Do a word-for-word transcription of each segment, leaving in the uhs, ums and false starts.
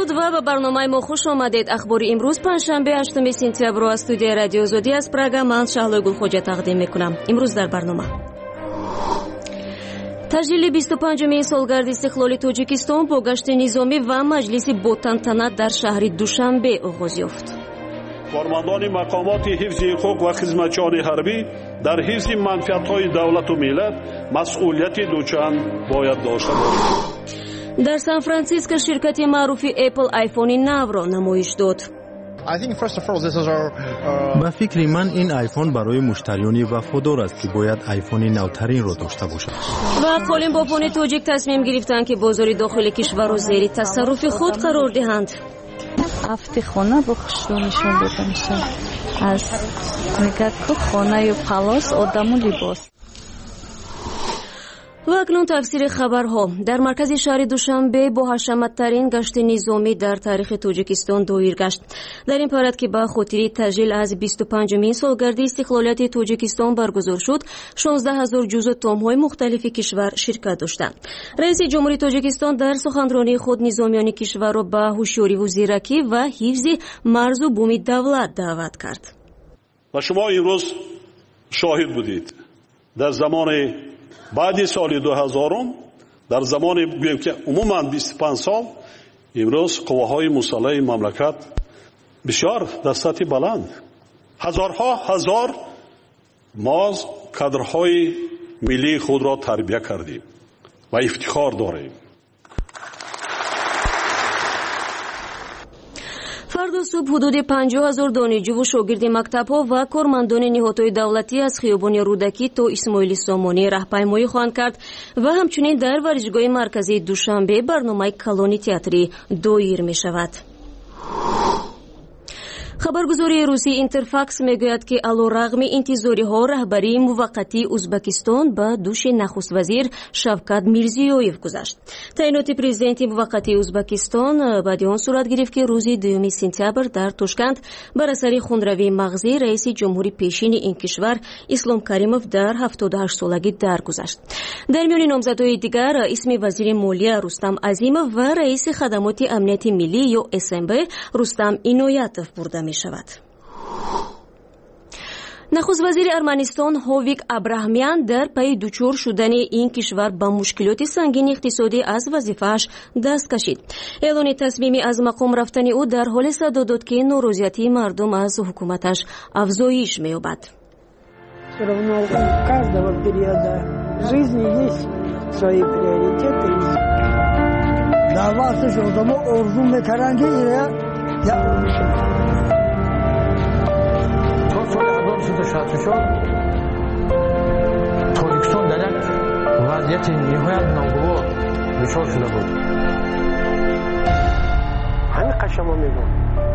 درود و به برنامه ما خوش آمدید. اخبار امروز پنجشنبه هشتم سپتامبر از استودیو رادیو آزادی از پراگ من شهلا گلخوجه تقدیم میکنم. امروز در برنامه تجلیل بیست و پنجمین سالگرد استقلال تاجیکستان با گشت نظامی و مجلس با تنطنه در شهر دوشنبه آغاز یافت. کارمندان مقامات حفظ حقوق و خدمتچیان حربی در حفظ منفعت‌های دولت و ملت مسئولیت دوچند باید داشته باشند. در سان فرانسیسکو شرکت معروف اپل آیفون نو را نمایش داد. با فکر من این آیفون برای مشتریان وفادار است که باید آیفون نوترین را داشته باشد. و قالین باپان تاجیک تصمیم گرفتند که بازار داخل کشور را زیر تصرف خود قرار دهند. افتی خانه با خشلو نشون داده میشه. از میگد که خانه و پلاس آدم و لباس. و اکنون تفسیر خبرها. در مرکز شهر دوشنبه با حشمت‌ترین گشت نظامی در تاریخ تاجیکستان دایر گشت. در این پرد که به خاطر تجلیل از بیست و پنجمین سالگرد استقلالیت تاجیکستان برگزار شد، شانزده هزار جزو تام‌های مختلف کشور شرکت داشتند. رئیس جمهوری تاجیکستان در سخنرانی خود نظامیان کشور را به هوشیاری و زیرکی و حفظ مرز و بوم دولت دعوت کرد. و شما امروز شاهد بودید در زمان بعد سال دو هزار در زمان گویم که عموما بیست و پنج سال امروز قواهای مسلح مملکت بسیار در سطح بلند هزارها هزار ما کادرهای ملی خود را تربیت کردیم و افتخار داریم. فردا صبح حدود پنجاه هزار دانشجو و شاگرد مکتب‌ها و کارمندان نهادهای دولتی از خیابان رودکی تا اسماعیل سامانی راهپیمایی خواهند کرد و همچنین در ورزشگاه مرکزی دوشنبه برنامه کلانی تئاتری دایر می شود. خبرگزاری روسی اینترفاکس میگوید که علیرغم انتظارها رهبری موقتی ازبکستان به دوش نخست وزیر شوکت میرزیویف گذشت. تعیینات پرزیدنت موقتی ازبکستان بعد آن صورت گرفت که روز دوم سپتامبر در تاشکند بر اثر خونروی مغزی رئیس جمهوری پیشین این کشور اسلام کریموف در هفتاد و هشت سالگی درگذشت. در میان نامزدهای دیگر اسم وزیر مالیه رستم عظیموف و رئیس خدمات امنیت ملی یا اس ام بی رستم اینایتوف برده می شود. نخست وزیر ارمنستان هویک ابراهامیان در پی دچار شدن این کشور با مشکلات سنگین اقتصادی از وظیفه‌اش دست کشید. اعلان تصمیمی از مقام رفتن او در حال صدا داد که ناراضیتی مردم از حکومتش افزایش می‌یابد. شده شد تاجیکستان در یک وضعیت نهایت ناگوار دچار شده بود. همین قشما میگم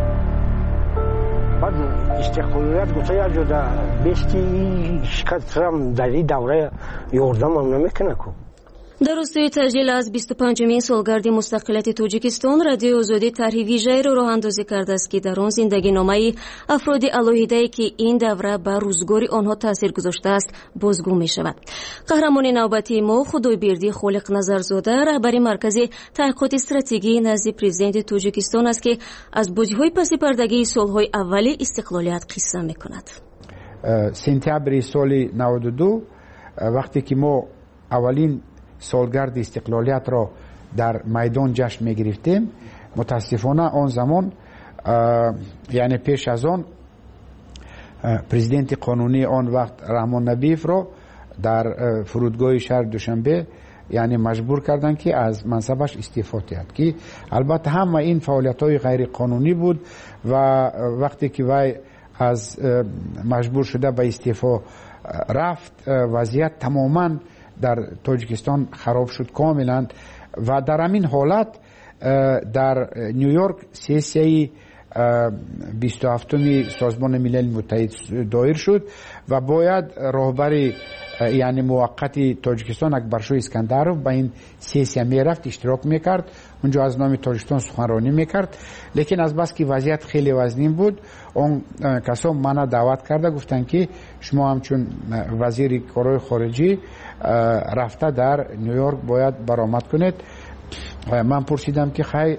بعد استقلالیت گفته یا جدا بیستی شکستم در این دوره یاردم هم نمیکنه کو. در راستای تجلیل از بیست و پنجمین سالگرد مستقلیت تاجیکستان رادیو آزادی طرح ویژه‌ای را راه اندازی کرده است که در آن زندگی نامه افراد علاهیده‌ای که این دوره بر روزگار آنها تاثیر گذاشته است بازگو می شود. قهرمان نوبتی ما خدایبردی خالق نظرزاده رهبر مرکز تحقیقات استراتژی نزد پرزیدنت تاجیکستان است که از بازی‌های پس پردگی سال‌های اول استقلالیت قصه می‌کند. سپتامبر سال نود و دو وقتی که ما اولین سالگرد استقلالیت را در میدان جشن می گرفتیم، متاسفانه آن زمان یعنی پیش از آن پرزیدنت قانونی آن وقت رحمان نبیف را در فرودگاه شهر دوشنبه یعنی مجبور کردن که از منصبش استعفا دهد که البته همه این فعالیت های غیر قانونی بود و وقتی که وی از مجبور شده به استعفا رفت وضعیت تماما در تاجیکستان خراب شد کاملا و در همین حالت در نیویورک سیاسی بیست و هفتم سازمان ملل متحد دایر شد و باید راهبر یعنی موقت تاجیکستان اکبرشاه اسکندرov به این سیاسی میرفت اشتراک میکرد، اونجا از نام تاجیکستان سخنرانی میکرد، لیکن از بس که وضعیت خیلی وزنین بود اون کسا منو دعوت کرده گفتن که شما همچون وزیر کارهای خارجی رفته در نیویورک باید برآمد کنید. من پرسیدم که خیلی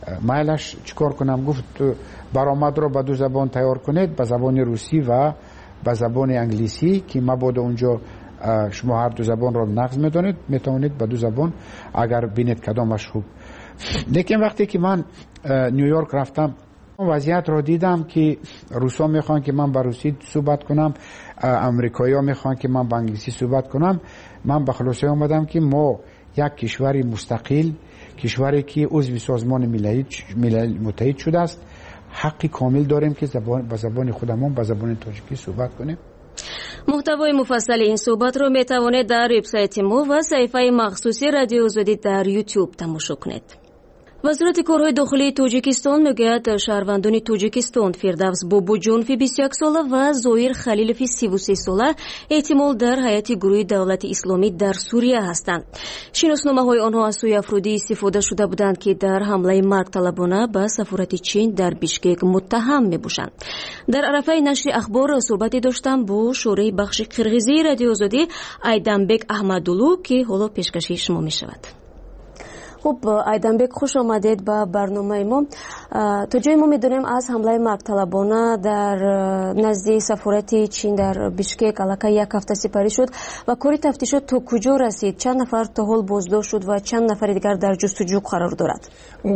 مایلش چیکار کنم؟ گفت برآمد رو به دو زبان تیار کنید، به زبان روسی و به زبان انگلیسی که مبادا اونجا شما هر دو زبان را نقض میدونید، میتونید به دو زبان اگر بینید کدامش خوب. لیکن وقتی که من نیویورک رفتم وضعیت را دیدم که روسا میخوان که من به روسی صحبت کنم، امریکایی ها میخوان که من به انگلیسی صحبت کنم. من به خلاصه آمدم که ما یک کشوری مستقل، کشوری که عضو سازمان ملل متحد شده است، حقی کامل داریم که زبان به زبان خودمون به زبان تاجیکی صحبت کنیم. محتوای مفصل این صحبت رو میتوانید در وبسایت ما و صفحه مخصوصی رادیو آزادی در یوتیوب تماشا کنید. وزارت کارهای داخلی توجیکستان میگوید شهروندان توجیکستان فردوس بوبوجونفی بیست و یک ساله و زویر خلیلوفی سی و سه ساله احتمال در هیئت گروه دولت اسلامی در سوریه هستند. شناسنامه‌های آنها از سوی افرادی استفاده شده بودند که در حمله مرگ طلبانه به سفارت چین در بیشکک متهم میباشند. در عرفه نشر اخبار صحبتی داشتم با شورای بخش قرغیزی رادیو آزادی ایدنبک احمدولو که حالا پیشکشی شما میشود. خب ایدنبک خوش آمدید به برنامه ما. تا جای ما میدونیم از حمله مرگ طلبانه در نزد سفارت چین در بیشکک علاقه یک هفته سپری شد و کاری تفتیشات تا کجا رسید؟ چند نفر تا حال بازداشت شد و چند نفر دیگر در جستجو قرار دارد؟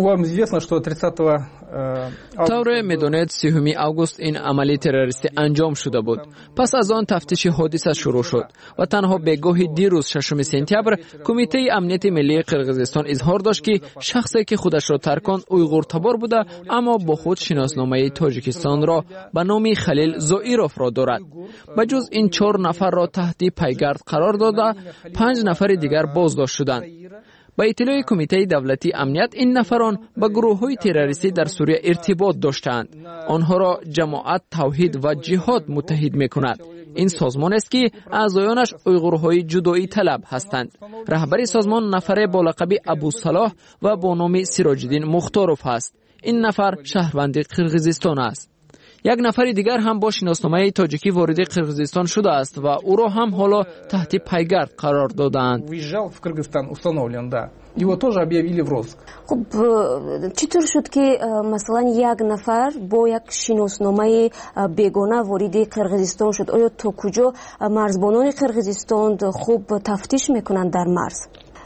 طور میدونید سیوم آگوست این عملی تروریستی انجام شده بود. پس از آن تفتیش حادثه شروع شد و تنها بگاهی دیروز ششم سپتامبر کمیته امنیت ملی قرقیزستان اظهار داشت که شخصی که خودش را ترکاند اویغور تبار بوده اما با خود شناسنامه تاجیکستان را به نام خلیل زوئیروف را دارد. بجز این چهار نفر را تحت پیگرد قرار داده، پنج نفر دیگر بازداشت شدند. با اطلاع کمیته دولتی امنیت این نفران با گروه‌های تروریستی در سوریه ارتباط داشتند. آنها را جماعت توحید و جهاد متحد می‌کند. این سازمان است که اعضایانش اویغورهای جدایی طلب هستند. رهبر سازمان نفر با لقب ابو صلاح و با نام سراج الدین مختاروف است. این نفر شهروند قرقیزستان است. یک نفر دیگر هم با شناسنامه تاجیکی وارد قرقیزستان شده است و او را هم حالا تحت پیگرد قرار دادند. خب چطور شد که مثلا یک نفر با یک شناسنامه بیگانه وارد قرقیزستان شد؟ آیا تا کجا مرزبانان قرقیزستان خوب تفتیش میکنند در مرز؟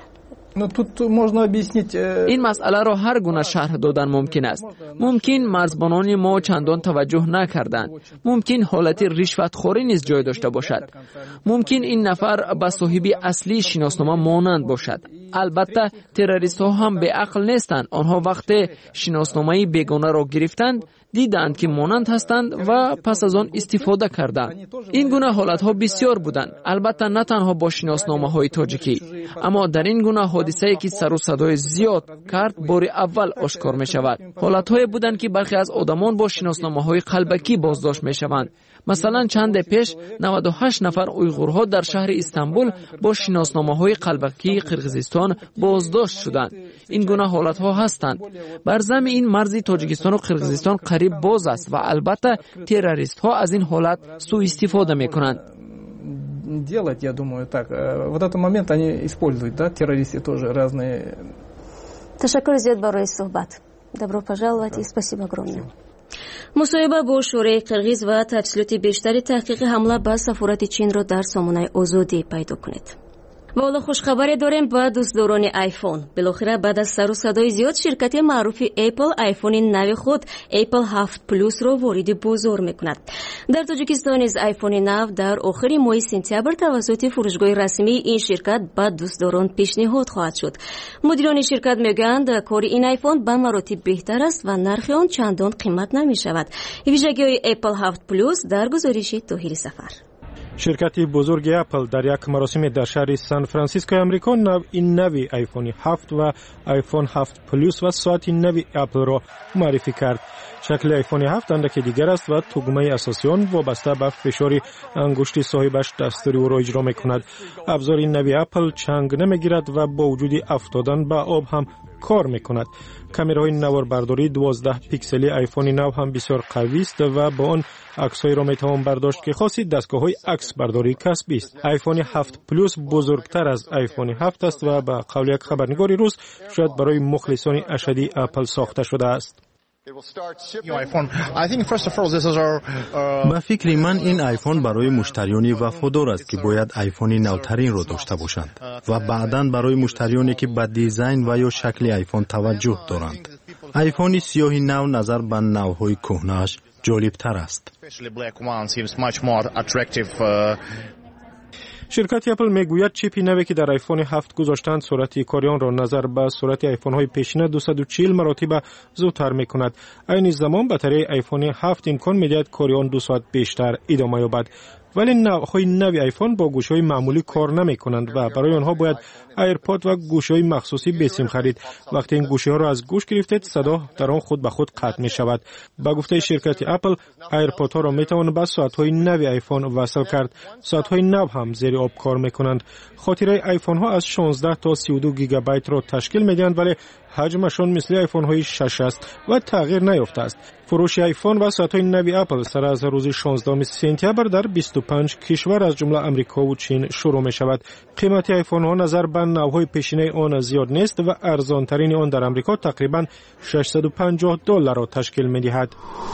این مسئله را هر گونه شرح دادن ممکن است. ممکن مرزبانان ما چندان توجه نکردند. ممکن حالت رشوتخوری نیز جای داشته باشد. ممکن این نفر به صاحب اصلی شناسنامه مانند باشد. البته تروریست ها هم به عقل نیستند. آنها وقتی شناسنامه بیگانه را گرفتند دیدند که مانند هستند و پس از آن استفاده کردند. این گونه حالت ها بسیار بودند. البته نه تنها با شناسنامه های تاجیکی، اما در این گونه حادثه‌ای که سر و صدای زیاد کرد بار اول آشکار می شود. حالت های بودند که برخی از آدمان با شناسنامه های قلبکی بازداشت می شوند. مثلا چند پیش نود و هشت نفر اویغورها در شهر استانبول با شناسنامه های قلبکی قرقیزستان بازداشت شدند. این گونه حالت ها هستند. بر ضمن این مرز تاجیکستان و قرقیزستان قریب باز است و البته تروریست ها از این حالت سوء استفاده می کنند. делать, я думаю, так. Вот этот момент они используют, да, террористы тоже разные. Ташаккур зиёд барои суҳбат. Добро пожаловать и спасибо огромное. مصاحبه با شورای قرغیز و تفصیلات بیشتری تحقیق حمله به سفارت چین را در سامانه آزادی پیدا کنید. و حالا خوشخبری داریم با دوستداران آیفون. بالاخره بعد از سر و صدای زیاد شرکت معروف اپل آیفون نو خود اپل هفت پلوس را وارد بازار میکند. در تاجیکستان از آیفون نو در آخر ماه سپتامبر توسط فروشگاه رسمی این شرکت به دوستداران پیشنهاد خواهد شد. مدیران شرکت میگویند کار این آیفون به مراتب بهتر است و نرخ آن چندان قیمت نمی شود. ویژگی‌های اپل هفت پلوس در گزارش طاهری سفر. شرکت بزرگ اپل در یک مراسم در شهر سان فرانسیسکو امریکا نو این نوی آیفون هفت و آیفون هفت پلوس و ساعت نوی اپل را معرفی کرد. شکل آیفون هفت اندکی دیگر است و تگمه اساسی آن وابسته به فشار انگشت صاحبش دستور او را اجرا می‌کند. ابزار نوی اپل چنگ نمی‌گیرد و با وجود افتادن به آب هم کار میکند. کامرای نواربرداری دوازده پیکسلی آیفون نو هم بسیار قوی است و با آن عکس‌های را میتوان برداشت که خاصی دستگاه‌های عکس برداری کسبی است. آیفون هفت پلوس بزرگتر از آیفون هفت است و به قول یک خبرنگار روز شاید برای مخلصان اشدی اپل ساخته شده است. با فکر من این آیفون برای مشتریانی وفادار است که باید آیفون نوترین را داشته باشند و بعداً برای مشتریانی که به دیزاین و یا شکل آیفون توجه دارند. آیفون سیاه نو نظر به نوهای کهنه‌اش جالب تر است. شرکت اپل میگوید چیپی نوی که در آیفون هفت گذاشتند سرعت کاری آن را نظر به سرعت آیفون های پیشینه دویست و چهل مراتب زودتر میکند. این زمان باتری آیفون هفت امکان میدهد کاری آن دو ساعت بیشتر ادامه یابد. ولی نوهای نوی آیفون با گوشهای معمولی کار نمی کنند و برای آنها باید ایرپاد و گوشهای مخصوصی بسیم خرید. وقتی این گوشی ها را از گوش گرفتید صدا در آن خود به خود قطع می شود. با گفته شرکت اپل ایرپاد ها را می توان به ساعت های نوی آیفون وصل کرد. ساعت های نو هم زیر آب کار می کنند. خاطره آیفون ها از شانزده تا سی و دو گیگابایت را تشکیل می دهند ولی حجمشان مثل آیفون های شش است و تغییر نیافته است. فروش آیفون و ساعت های نوی اپل سر از روز شانزدهم سپتامبر در بیست و پنج کشور از جمله امریکا و چین شروع می شود. قیمت آیفون ها نظر به نوهای پیشینه آن زیاد نیست و ارزان ترین آن در امریکا تقریبا ششصد و پنجاه دلار را تشکیل می دهد.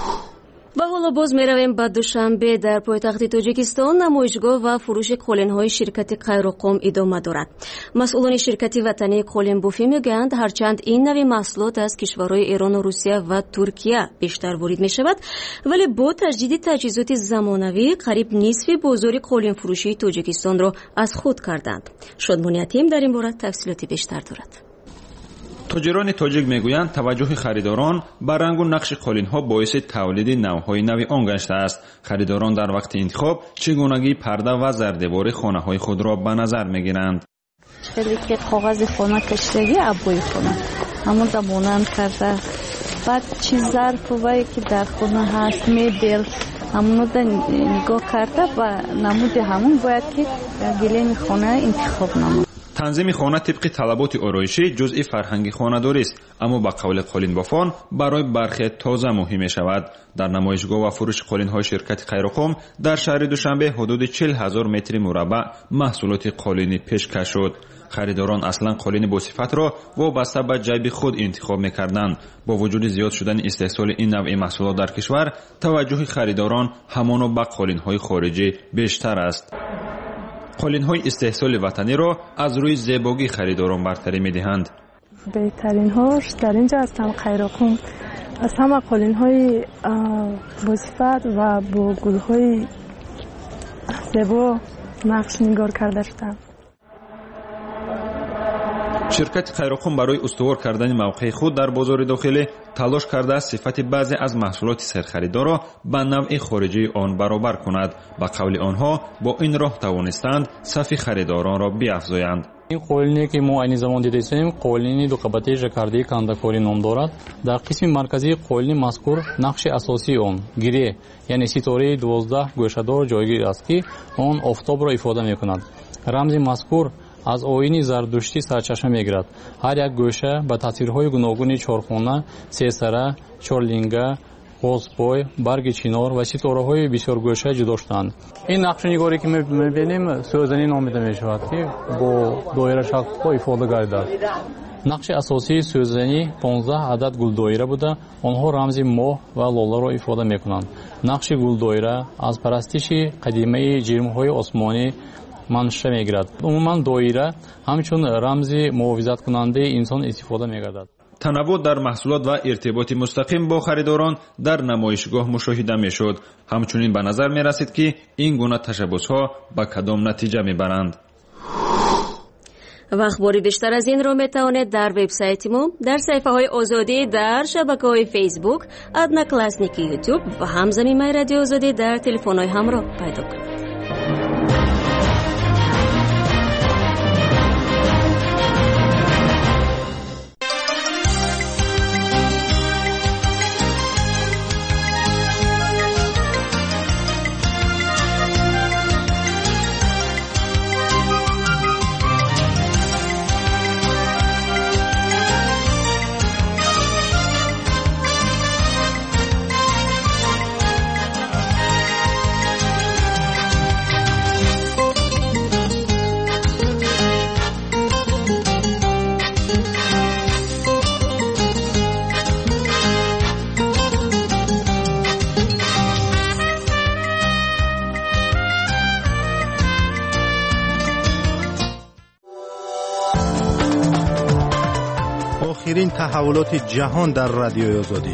و حالا باز می رویم به دوشنبه در پایتخت تاجیکستان نمایشگاه و فروش قولن‌های شرکت قیروقم ادامه دارد. مسئولان شرکت وطنی قولن بوفی میگویند هرچند این نوع محصولات از کشورهای ایران و روسیه و ترکیه بیشتر وارد می شود ولی با تجدید تجهیزات زمانوی قریب نصف بازار قولن فروشی تاجیکستان را از خود کردند. شادمان یتیم در این باره تفصیلات بیشتر دارد. تاجران تاجیک میگویند توجه خریداران به رنگ و نقش قالین‌ها باعث تولید نوهای نوی آن گشته است. خریداران در وقت انتخاب چگونگی پرده و زردیوار خانه‌های خود را به نظر میگیرند. خیلی که کاغذ خانه کشیدگی ابوی خانه همون زمانم کرده بعد چیز ظرف وای که در خانه هست میبل همون رو نگاه کرده و نمود همون باید که گلین خانه انتخاب نمود. تنظیم خانه طبق طلبات آرایشی جزئی فرهنگ خانه‌داری است، اما با قول قالین بافان برای برخی تازه مهم شود. در نمایشگاه و فروش قالین‌های شرکت قیروقم در شهر دوشنبه حدود چهل هزار متر مربع محصولات قالینی پیشکش شد. خریداران اصلا قالین با صفت را وابسته به جیب خود انتخاب می‌کردند. با وجود زیاد شدن استحصال این نوع محصولات در کشور، توجه خریداران همان به قالین‌های خارجی بیشتر است. قالین‌های استحصال وطنی را از روی زیبایی خریداران برتری می‌دهند. بهترین هاش در اینجا هستم قیروقم از همه قالین‌های با صفت و با گل‌های زیبا نقش نگار کرده شدند. شرکت قیروقم برای استوار کردن موقع خود در بازار داخلی تلاش کرده است صفت بعضی از محصولات سرخریدار را به نوع خارجی آن برابر کند. به قول آنها با این راه توانستند صف خریداران را بیافزایند. این قالینی که ما این زمان دیدیم قالینی دو قبطه ژاکاردی کانداکوری نام دارد. در قسم مرکزی قالین مذکور نقش اساسی آن گیره یعنی ستاره دوازده گوشه‌دار جایگیر است که آن آفتاب را ifade می‌کند. رمز مذکور از آیین زردشتی سرچشمه میگیرد. هر یک گوشه با تاثیرهای گوناگون چهارخانه، سه‌سره، چهارلینگه، قوس‌پای، برگ چینار و ستاره‌های بسیار گوشه جدا شدند. این نقشه‌نگاری که می‌بینیم سوزنی نامیده می‌شود که با دایره شکل‌ها ifade گردد. نقش اساسی سوزنی پانزده عدد گل دایره بوده، آنها رمز ماه و لاله را ifade می‌کنند. نقش گل دایره از پرستش قدیمی جرم‌های آسمانی منشأ میگیرد. عموما دایره همچون رمز محافظت کننده انسان استفاده میگردد. تنوع در محصولات و ارتباط مستقیم با خریداران در نمایشگاه مشاهده میشد. همچنین به نظر می رسید که این گونه تشبس‌ها به کدام نتیجه میبرند. و اخباری بیشتر از این را می توانید در وبسایت ما، در صفحه های آزادی، در شبکه های فیسبوک، ادنا کلاسنیکی یوتیوب و همزمان مای رادیو آزادی در تلفن های همراه پیدا کنید. آخرین تحولات جهان در رادیوی آزادی.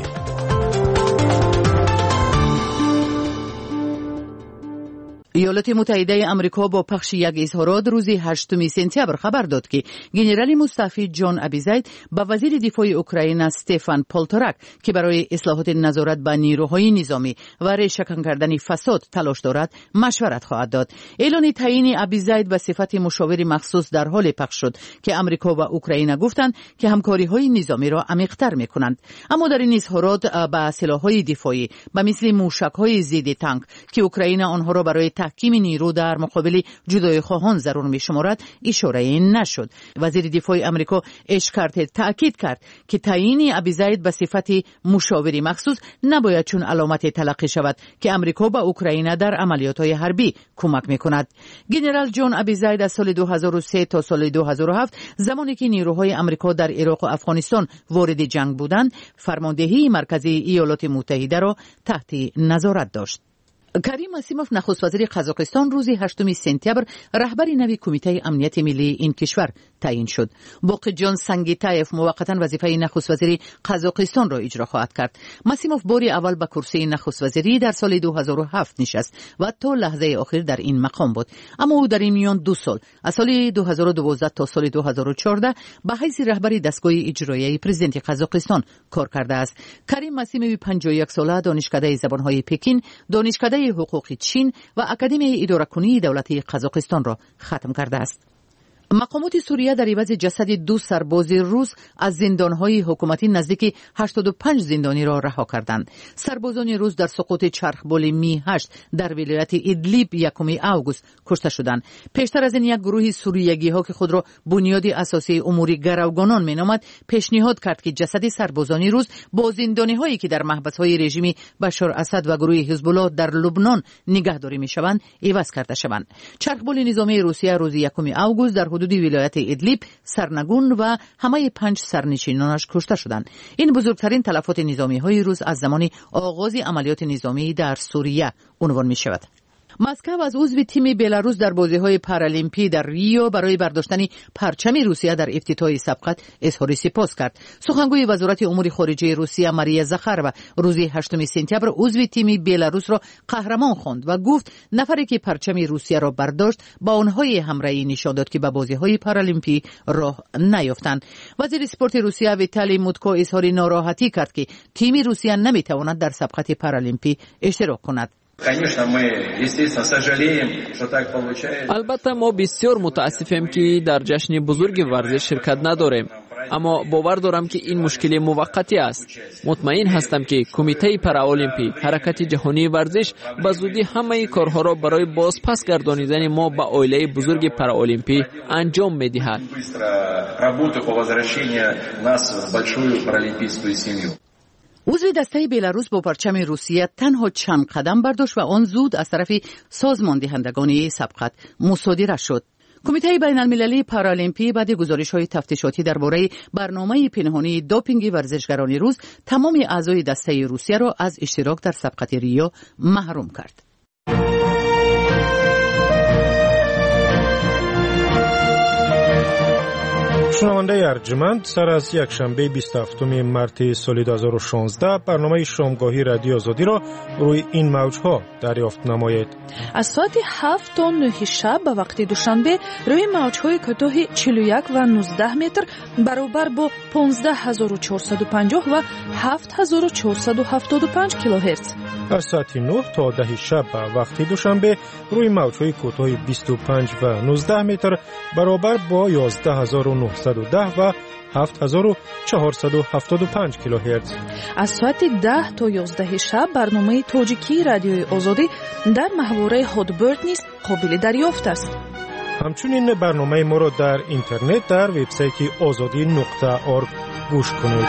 ایالات متحده آمریکا با پخش یک اظهارات روز هشتم سپتامبر خبر داد که ژنرال مستعفی جان ابیزاید با وزیر دفاع اوکراین استفان پولتورک که برای اصلاحات نظارت بر نیروهای نظامی و ریشه‌کن کردن فساد تلاش دارد مشورت خواهد داد. اعلان تعیین ابیزاید به صفت مشاور مخصوص در حال پخش شد که آمریکا و اوکراین گفتند که همکاری‌های نظامی را عمیق‌تر می‌کنند. اما در این اظهارات به سلاح‌های دفاعی به مثل موشک‌های ضد تانک که اوکراین آنها را برای تحکیم نیرو در مقابل جدای خواهان ضرور می شمارد اشاره نشد. وزیر دفاع آمریکا اشکارت تاکید کرد که تعیین ابیزاید به صفت مشاوری مخصوص نباید چون علامت تلقی شود که آمریکا به اوکراین در عملیات‌های حربی کمک می‌کند. ژنرال جان ابیزاید از سال دو هزار و سه تا سال دو هزار و هفت زمانی که نیروهای آمریکا در عراق و افغانستان وارد جنگ بودند فرماندهی مرکزی ایالات متحده را تحت نظارت داشت. کریم اسیموف نخست وزیر قزاقستان روز هشتم سپتامبر رهبر نوی کمیته امنیت ملی این کشور تعیین شد. باقی جان سنگیتایف موقتا وظیفه نخست وزیری قزاقستان را اجرا خواهد کرد. مسیموف بار اول به کرسی نخست وزیری در سال دو هزار و هفت نشست و تا لحظه آخر در این مقام بود. اما او در این میان دو سال از سال دو هزار و دوازده تا سال دو هزار و چهارده به حیث رهبر دستگاه اجرایی پرزیدنت قزاقستان کار کرده است. کریم مسیموف پنجاه و یک ساله دانشکده زبانهای پکین، دانشکده حقوق چین و اکادمی اداره‌کنی دولتی قزاقستان را ختم کرده است. مقامات سوریه در عوض جسد دو سرباز روس از زندانهای حکومتی نزدیک هشتاد و پنج زندانی را رها کردند. سربازان روس در سقوط چرخبال می هشت در ولایت ادلیب یکم آگوست کشته شدند. پیشتر از این یک گروه سوریگی ها که خود را بنیاد اساسی امور گروگانان مینامد پیشنهاد کرد که جسد سربازان روس با زندانی هایی که در محبس های رژیم بشار اسد و گروه حزب الله در لبنان نگهداری میشوند عوض کرده شوند. چرخبال نظامی روسیه روز یکم آگوست در حدود ولایت ادلیب سرنگون و همه پنج سرنشینانش کشته شدند. این بزرگترین تلفات نظامی های روز از زمان آغاز عملیات نظامی در سوریه عنوان می شود. مسکو از عضو تیم بلاروس در بازی‌های پارالیمپی در ریو برای برداشتن پرچم روسیه در افتتاح سبقت اظهار سپاس کرد. سخنگوی وزارت امور خارجه روسیه ماریا زاخاروا روز هشتم سپتامبر عضو تیم بلاروس را قهرمان خواند و گفت نفری که پرچم روسیه را برداشت با آنهای همراهی نشان داد که به بازی‌های پارالیمپی راه نیافتند. وزیر اسپورت روسیه ویتالی مودکو اظهار ناراحتی کرد که تیم روسیه نمی‌تواند در سبقت پارالیمپی اشتراک کند. البته ما بسیار متاسفیم که در جشن بزرگ ورزش شرکت نداریم، اما باور دارم که این مشکل موقتی است. مطمئن هستم که کمیته پارالیمپی حرکت جهانی ورزش به زودی همه کارها را برای بازپس گردانیدن ما به عائله بزرگ پارالیمپی انجام می‌دهد. عضو دسته بلاروس با پرچم روسیه تنها چند قدم برداشت و آن زود از طرف سازمان دهندگان سبقت مصادره شد. کمیته بین المللی پارالیمپی بعد گزارش‌های تفتیشاتی درباره برنامه پنهانی دوپینگ ورزشکاران روس تمام اعضای دسته روسیه را از اشتراک در سبقت ریو محروم کرد. شنونده ارجمند، سر از یک شنبه بیست و هفتم مارس سال دو هزار و شانزده برنامه شامگاهی رادیو آزادی را روی این موج‌ها دریافت نمایید. از ساعت هفت تا نه شب به وقت دوشنبه روی موج‌های کوتاه چهل و یک و نوزده متر برابر با پانزده هزار و چهارصد و پنجاه و هفت هزار و چهارصد و هفتاد و پنج کیلوهرتز. از ساعت نه تا ده شب به وقت دوشنبه روی موج‌های کوتاه بیست و پنج و نوزده متر برابر با یازده هزار و نهصد و ده و هفت هزار و چهارصد و هفتاد و پنج کیلوهرتز. از ساعت ده تا یازده شب برنامه تاجیکی رادیوی آزادی در محوره هادبرد نیز قابل دریافت است. همچنین برنامه ما را در اینترنت در وبسایت آزادی نقطه org گوش کنید.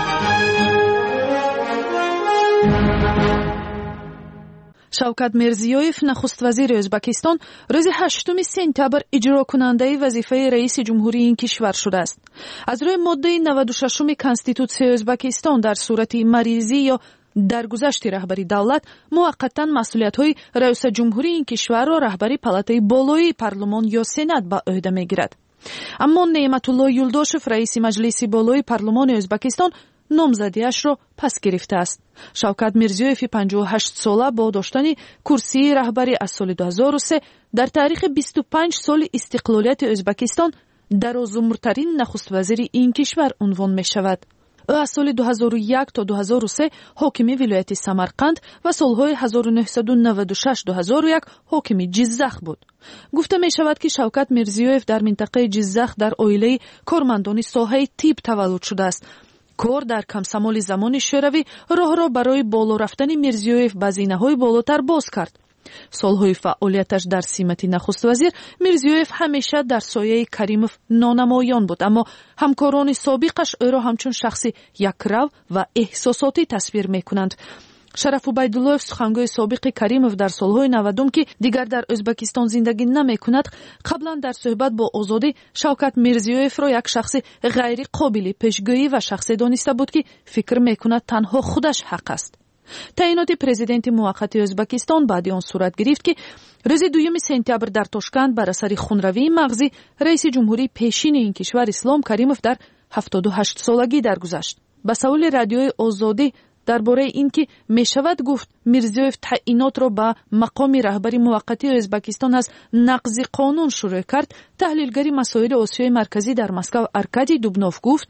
شوکت میرزیویف نخست وزیر ازبکستان روز هشتم سپتامبر اجرا کننده وظیفه رئیس جمهوری این کشور شده است. از روی ماده نود و شش کنستیتوسیای ازبکستان در صورت مریضی یا درگذشت رهبری دولت موقتا مسئولیت‌های رئیس جمهوری این کشور را رهبری پالاتای بالای پارلمان یا سنا به عهده می‌گیرد. аммо неъматулло юлдошев раиси маҷлиси болои парлумони ӯзбекистон номзадиашро пас гирифтааст. шавкат мирзиёеви панҷоҳу ҳашт сола бо доштани курсии раҳбарӣ аз соли ду ҳазору се дар таърихи бисту панҷ соли истиқлолияти ӯзбекистон дарозумртарин нахуствазири ин кишвар унвон мешавад. ӯ аз соли ду ҳазору як то ду ҳазору се ҳокими вилояти Самарқанд ва солҳои ҳазору нуҳсаду наваду шаш то ду ҳазору як ҳокими Ҷиззах буд. гуфта мешавад ки Шавкат Мирзиёев дар минтақаи Ҷиззах дар оилаи кормандони соҳаи тиб таваллуд шудааст. кор дар камсамоли замони шӯравӣ роҳро барои боло рафтани Мирзиёев ба зинаҳои болотар боз кард. солҳои фаъолияташ дар симати нахуствазир Мирзиёев ҳамеша дар сояи Каримов нонамоён буд, аммо ҳамкорони собиқаш ӯро ҳамчун шахси якрав ва эҳсосотӣ тасвир мекунанд. Шарафу Байдуллоев, сухангӯи собиқи Каримов дар солҳои навадум ки дигар дар Ӯзбекистон зиндагӣ намекунад, қаблан дар суҳбат бо Озодӣ Шавкат Мирзиёевро як шахси ғайри қобили пешгӯӣ ва шахсе дониста буд ки фикр мекунад танҳо худаш ҳақ аст. таъиноти президенти муваққати Ӯзбекистон баъди он сурат гирифт ки рӯзи дуюми сентябр дар Тошканд бар асари хунравии мағзӣ раиси ҷумҳурии пешини ин кишвар Ислом Каримов дар ҳафтоду ҳашт солагӣ даргузашт. ба саволи радиои Озодӣ дар бораи ин ки мешавад гуфт Мирзиёев таъинотро ба мақоми раҳбари муваққатии Ӯзбекистон аз нақзи қонун шурӯъ кард, таҳлилгари масоили Осиёи марказӣ дар Москав Аркадий Дубнов гуфт: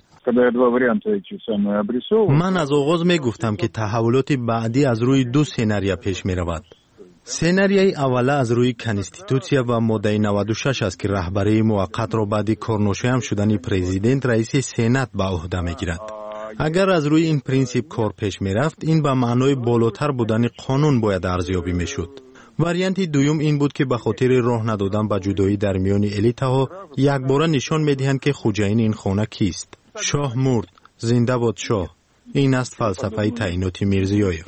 ман аз оғоз мегуфтам ки таҳаввулоти баъдӣ аз рӯи ду сценария пеш меравад. сценарияи аввала аз рӯи конститутсия ва моддаи наваду шаш аст ки раҳбарии муваққатро баъди корношоям шудани президент раиси сенат ба уҳда мегирад. агар аз рӯи ин принсип кор пеш мерафт, ин ба маънои болотар будани қонун бояд арзёбӣ мешуд. варианти дуюм ин буд ки ба хотири роҳ надодан ба ҷудоӣ дар миёни элитаҳо якбора нишон медиҳанд ки хуҷаини ин хона кист. шоҳ мурд, зинда бод шоҳ. ин аст фалсафаи таъиноти Мирзиёев.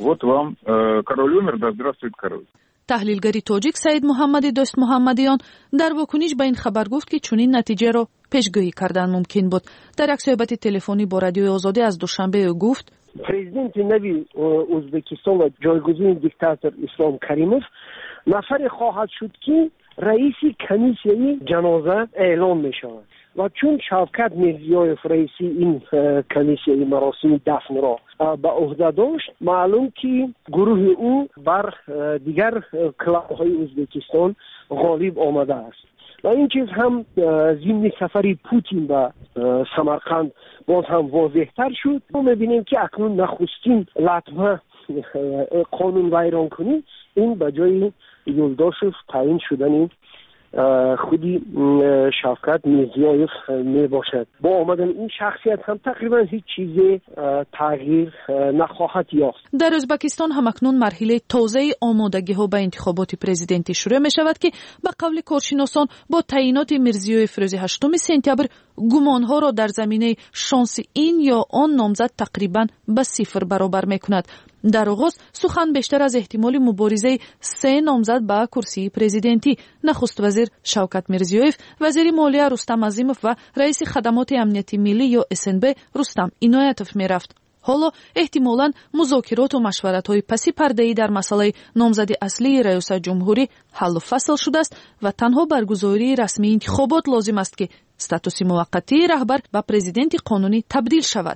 таҳлилгари тоҷик Саид Муҳаммади Дӯст Муҳаммадиён дар вокуниш ба ин хабар гуфт ки чунин натиҷаро пешгӯӣ кардан мумкин буд. дар як суҳбати телефонӣ бо радиои Озодӣ аз душанбе ӯ гуфт: президенти нави Ӯзбекистон ва ҷойгузини диктатор Ислом Каримов нафаре хоҳад шуд ки раиси комиссияи ҷаноза эълон мешавад. ва чун Шавкат Мирзиёев раиси ин комиссияи маросими дафнро ба уҳда дошт, маълум ки гурӯҳи ӯ бар дигар клабҳои Ӯзбекистон ғолиб омадааст. ва ин чиз ҳам зимни сафари Путин ба Самарқанд боз ҳам возеҳтар шуд. мо мебинем ки акнун нахустин латма қонунвайронкунӣ ин ба ҷои Юлдошев таъин шудани худи Шавкат Мирзиёев мебошад. бо омадани ин шахсият ҳам тақрибан ҳеҷ чизе тағйир нахоҳад ёфт. дар Ӯзбекистон ҳамакнун марҳилаи тозаи омодагиҳо ба интихоботи президентӣ шурӯъ мешавад ки ба қавли коршиносон бо таъиноти Мирзиёев рӯзи ҳаштуми сентябр гумонҳоро дар заминаи шонси ин ё он номзад тақрибан ба сифр баробар мекунад. дар оғоз сухан бештар аз эҳтимоли муборизаи се номзад ба курсии президентӣ нахуствазир Шавкат Мирзиёев, вазири молия Рустам Азимов ва раиси хадамоти амнияти миллӣ ё эс эн бэ Рустам Иноятов мерафт. ҳоло эҳтимолан музокироту машваратҳои паси пардаӣ дар масъалаи номзади аслии раёсатҷумҳурӣ ҳаллу фасл шудааст ва танҳо баргузории расмии интихобот лозим аст ки статуси муваққатии раҳбар ба президенти қонунӣ табдил шавад.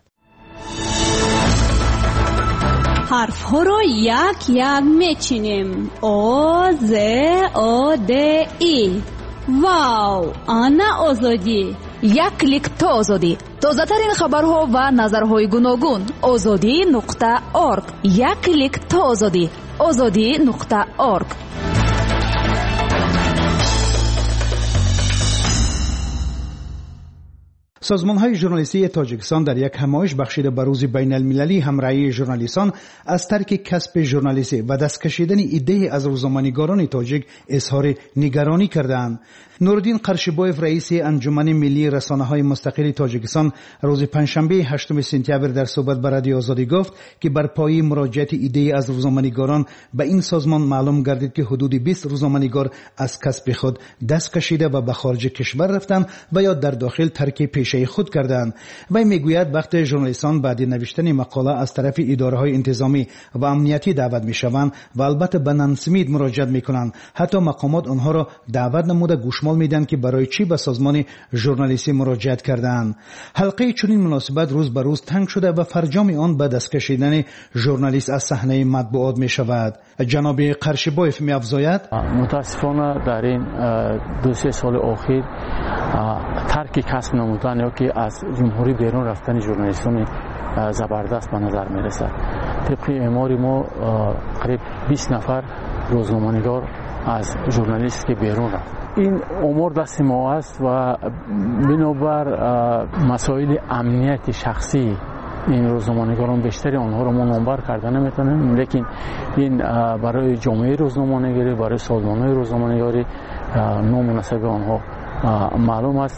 ҳарфҳоро як як мечинем. о з о д и. вау, ана озодӣ. як клик то озодӣ. тозатарин хабарҳо ва назарҳои гуногун. озодӣ нуқта орг. як клик то озодӣ. озодӣ нуқта орг. سازمان‌های ژورنالیستی تاجیکستان در یک همایش بخشیده به روز بین‌المللی همراهی ژورنالیستان از ترک کسب ژورنالیستی و دست کشیدن ایده از روزنامه‌نگاران تاجیک اظهار نگرانی کردند. نورالدین قرشبایف رئیس انجمن ملی رسانه‌های مستقل تاجیکستان روز پنجشنبه هشتم سپتامبر در صحبت با رادیو آزادی گفت که بر پایه مراجعت ایده از روزنامه‌نگاران به این سازمان معلوم گردید که حدود بیست روزنامه‌نگار از کسب خود دست کشیده و به خارج کشور رفتند و یا در داخل ترک پیش پیشه خود کردند. وی میگوید وقتی ژورنالیستان بعد نوشتن مقاله از طرف اداره‌های انتظامی و امنیتی دعوت میشوند و البته به ننسمید مراجعه میکنند، حتی مقامات آنها را دعوت نموده گوشمال میدن که برای چی به سازمان ژورنالیستی مراجعه کردند. حلقه چنین مناسبت روز به روز تنگ شده و فرجام آن به دست کشیدن ژورنالیست از صحنه مطبوعات می شود. جناب قرشیبایف می افزاید متاسفانه در این دو سه سال اخیر ترک کسب نمودن یا که از جمهوری بیرون رفتن ژورنالیستان زبردست به نظر می رسد. طبق اعمار ما قریب بیست نفر روزنامه‌نگار از ژورنالیست که بیرون رفت. این امور دست ما است و بنابر مسائل امنیت شخصی این روزنامه‌نگاران بیشتری آنها را ما نامبر کرده نمیتونیم، لیکن این برای جامعه روزنامه‌نگاری، برای سازمان‌های روزنامه‌نگاری نامناسب آنها معلوم است.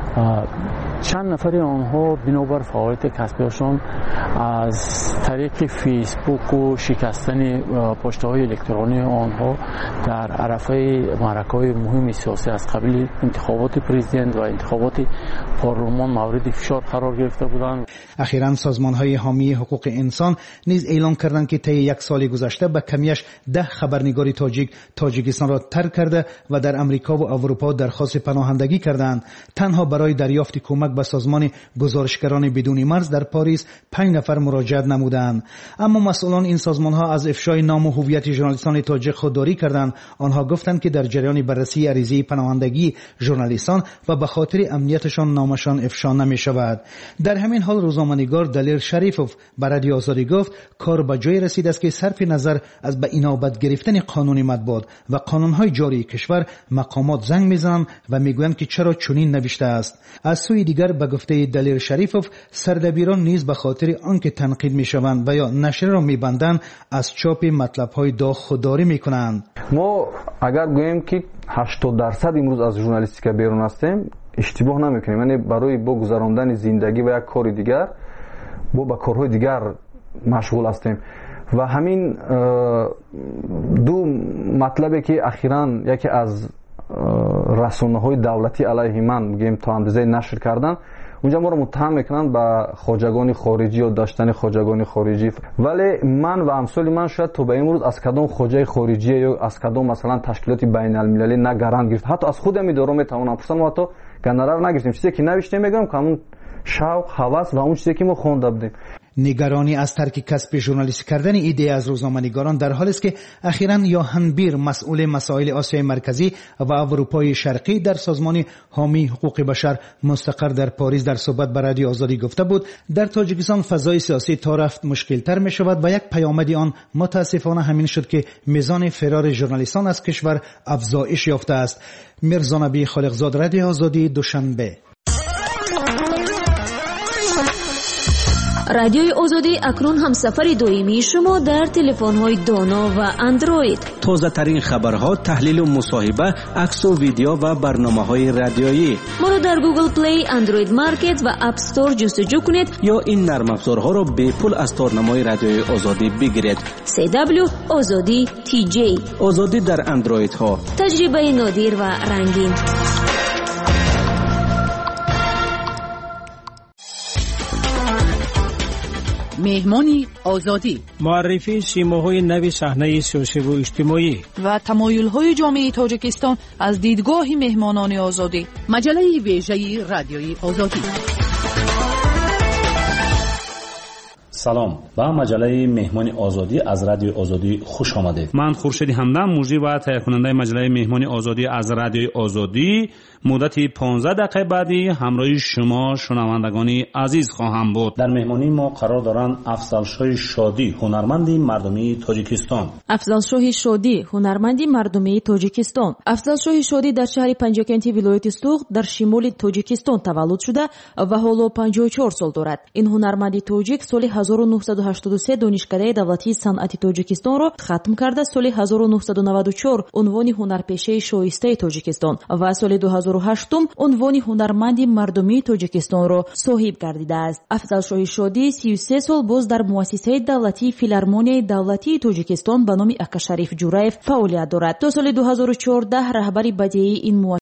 چند نفری آنها بنابر فعالیت کسبیشان از طریق فیسبوک و شکستن پشته‌های الکترونی آنها در عرصه معرکه‌های مهم سیاسی از قبیل انتخابات پرزیدنت و انتخابات پارلمان مورد فشار قرار گرفته بودند. اخیراً سازمان‌های حامی حقوق انسان نیز اعلام کردند که طی یک سال گذشته به کمیش ده خبرنگار تاجیک تاجیکستان را ترک کرده و در امریکا و اروپا درخواست پناهندگی کردند. تنها برای دریافت کمک به سازمان گزارشگران بدون مرز در پاریس پنج نفر مراجعه نمودند. اما مسئولان این سازمان‌ها از افشای نام و هویت ژورنالیستان تاجیک خودداری کردند. آنها گفتند که در جریان بررسی عریضه پناهندگی ژورنالیستان و به خاطر امنیتشان نامشان افشا نمی‌شود. در همین حال روزنامه‌نگار دلیر شریفوف به رادیو آزادی گفت کار به جای رسید است که صرف نظر از به اینابت گرفتن قانون مطبوعات و قانون‌های جاری کشور مقامات زنگ می‌زنند و میگویند که چرا چنین نوشته است. از سوی دیگر به گفته دلیر شریفوف سردبیران نیز به خاطر آنکه تنقید میشوند و یا نشر را میبندند از چاپ مطلب‌های داغ خودداری میکنند. ما اگر گوییم که هشتاد درصد امروز از ژورنالیستیک بیرون هستیم اشتباه نمیکنیم، یعنی برای با گذراندن زندگی و یک کار دیگر با به کارهای دیگر مشغول هستیم و همین دو مطلبی که اخیراً یکی از رسانه‌های دولتی علیه من میگیم تا اندازه نشر کردن، اونجا ما رو متهم میکنن به خواجگان خارجی و داشتن خواجگان خارجی، ولی من و امثال من شاید تو به امروز از کدام خواجه خارجی یا از کدام مثلا تشکیلات بین المللی نه گارانت گرفت، حتی از خودم اداره میتونم پرسن ما تو گنرال نگرفتیم، چیزی که نوشته میگم که همون شوق هوس و اون چیزی که ما خونده بودیم. نگرانی از ترک کسب ژورنالیست کردن ایده از روزنامه‌نگاران در حالی است که اخیراً یوهان بیر مسئول مسائل آسیای مرکزی و اروپای شرقی در سازمان حامی حقوق بشر مستقر در پاریس در صحبت با رادیو آزادی گفته بود در تاجیکستان فضای سیاسی تا رفت مشکل‌تر می‌شود و یک پیامد آن متاسفانه همین شد که میزان فرار ژورنالیستان از کشور افزایش یافته است. میرزا نبی خالقزاد، رادیو آزادی، دوشنبه. رادیوی آزادی اکنون همسفر دویمی شما در تلفن‌های دانا و اندروید. تازه ترین خبرها، تحلیل و مصاحبه، عکس و ویدیو و برنامه‌های رادیویی. ما را در گوگل پلی، اندروید مارکت و اپ استور جستجو کنید یا این نرم افزارها را به پول از تارنمای رادیوی آزادی بگیرید. سی دبلیو آزادی تی جی. آزادی در اندروید ها. تجربه نادر و رنگین. مهمانی آزادی، معرفی سیماهای نو صحنه سیاسی و اجتماعی و تمایل‌های جامعه تاجیکستان از دیدگاه مهمانان آزادی. مجله ویژه رادیوی آزادی. سلام، با مجله مهمان آزادی از رادیو آزادی خوش آمدید. من خورشید همدم، مجری و تهیه کننده مجله مهمان آزادی از رادیو آزادی، مدت پانزده دقیقه بعدی همراه شما شنوندگان عزیز خواهم بود. در مهمانی ما قرار دارند افضلشاه شادی، هنرمندی مردمی تاجیکستان. افضلشاه شادی، هنرمندی مردمی تاجیکستان. افضلشاه شادی در شهر پنجاکنتی ولایت سوغد در شمال تاجیکستان تولد شده و حالا پنجاه و چهار سال دارد. این هنرمندی تاجیک سال هزار و نهصد و هشتاد و سه دانشکده دولتی صنعتی تاجیکستان را ختم کرده، سال هزار و نهصد و نود و چهار عنوان هنرپیشه شایسته تاجیکستان و سال دو هزار و هشت عنوان هنرمندی مردمی تاجیکستان را صاحب گردیده است. افضلشاه شادی سی و سه سال باز در مؤسسه دولتی فیلارمونیای دولتی تاجیکستان به نام اکاشریف جورایف فعالیت دارد. تا سال دو هزار و چهارده رهبر بدیعی این